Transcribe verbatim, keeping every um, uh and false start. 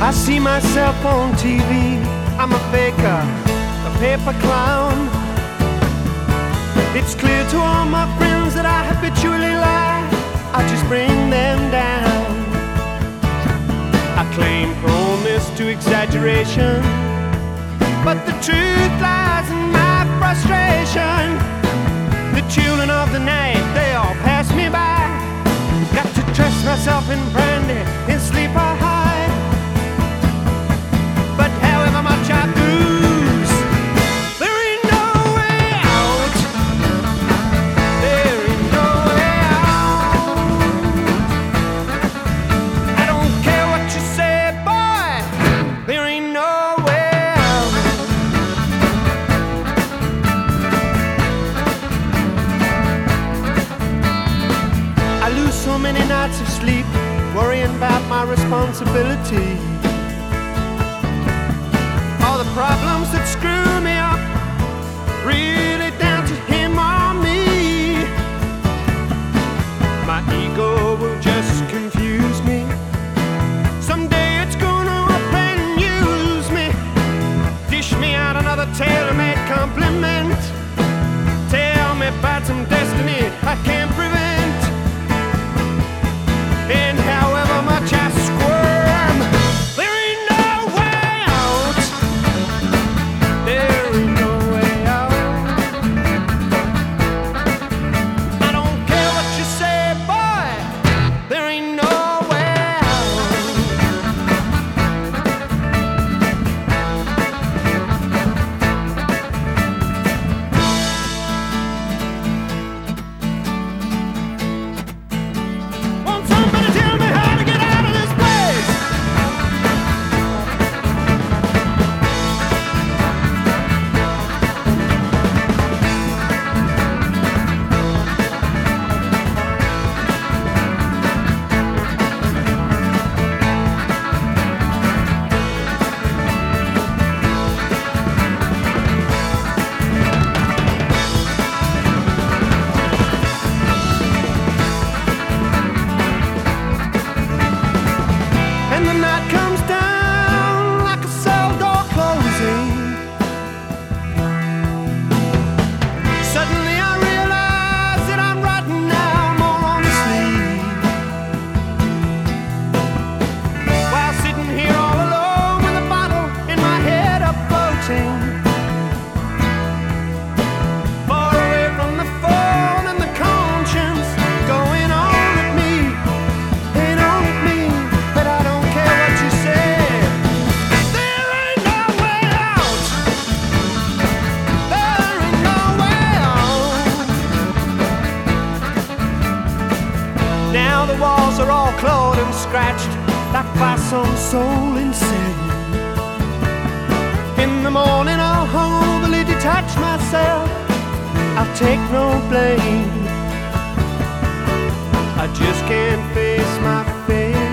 I see myself on T V. I'm a faker, a paper clown. It's clear to all my friends that I habitually lie. I just bring them down. I claim proneness to exaggeration, but the truth lies in my frustration. The children of the night, they all pass me by. Got to dress myself in brandy, in sleep I hide. But however much I lose, there ain't no way out. There ain't no way out. I don't care what you say, boy, there ain't no way out. I lose so many nights of sleep worrying about my responsibility. All the problems that screw me up, really down to him or me. My ego will just confuse me. Someday it's gonna up and use me. Dish me out another tailor-made compliment. Tell me about some destiny I can't prevent. And however much I squirm, there ain't no way out. There ain't no way out. I don't care what you say, boy, there ain't no way out. Won't somebody tell me how to get out of this place? And the night comes down like a cell door closing. Suddenly I realize that I'm rotting now more on the sleep. While sitting here all alone with a bottle in my head up floating. Far away from the phone and the conscience going on at me, and on at me. But I don't care what you say. There ain't no way out. There ain't no way out. Now the walls are all clawed and scratched like by some soul insane. In the morning I'll humbly detach myself. I'll take no blame. I just can't face my fate.